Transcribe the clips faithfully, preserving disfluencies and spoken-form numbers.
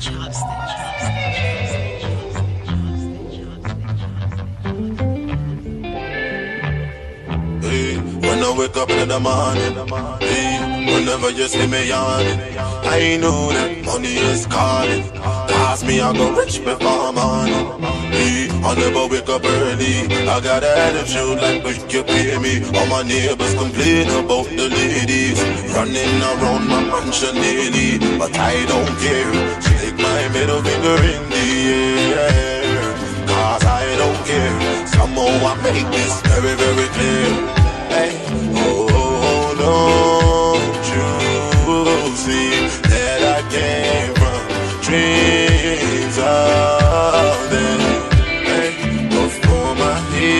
Hey, when I wake up in the morning, hey, whenever you see me yawning, I know that money is calling. Cause me, I go rich before morning. Hey, I never wake up early. I got an attitude like make you pay me. All my neighbors complain about the ladies running around my mansion daily, but I don't care. Stick my middle finger in the air, cause I don't care. Somehow I make this very, very clear. Hey, oh, oh, don't you see that I came from dreams of them? Hey, before my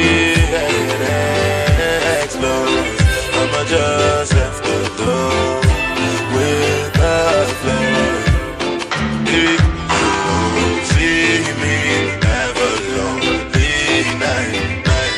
head explodes, I'ma just have to go with the flow. Hey, you see me have a lonely night.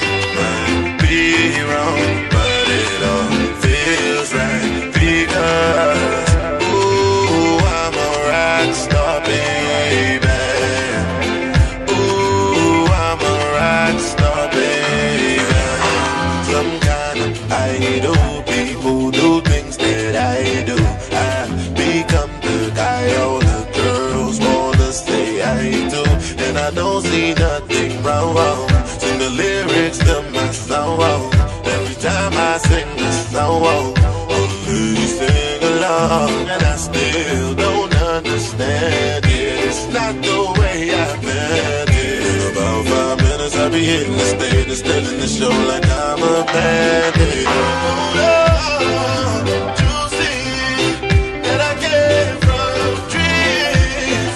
I don't see nothing wrong, wrong. Sing the lyrics to my song. Every time I sing this song, only you sing along. And I still don't understand it. It's not the way I planned it. In about five minutes I'll be hitting the stage and still in the show like I'm a bandit. Oh, Lord, you see that I came from dreams.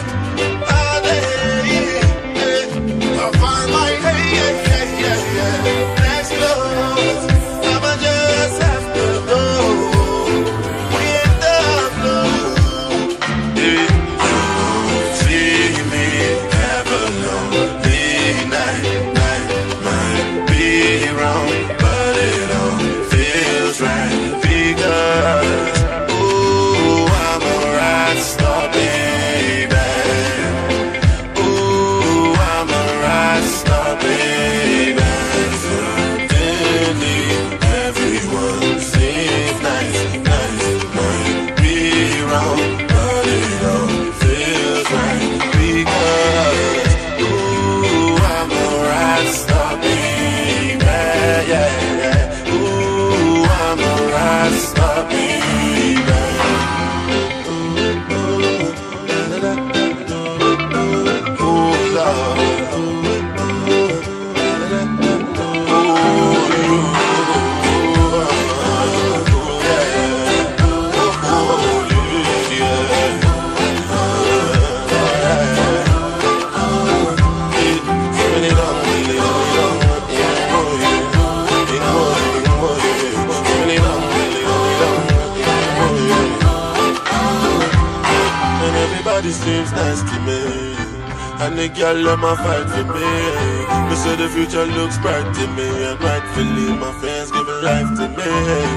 Everybody seems nice to me, and the girl them a fight for me. Me say the future looks bright to me, and rightfully my fans giving life to me.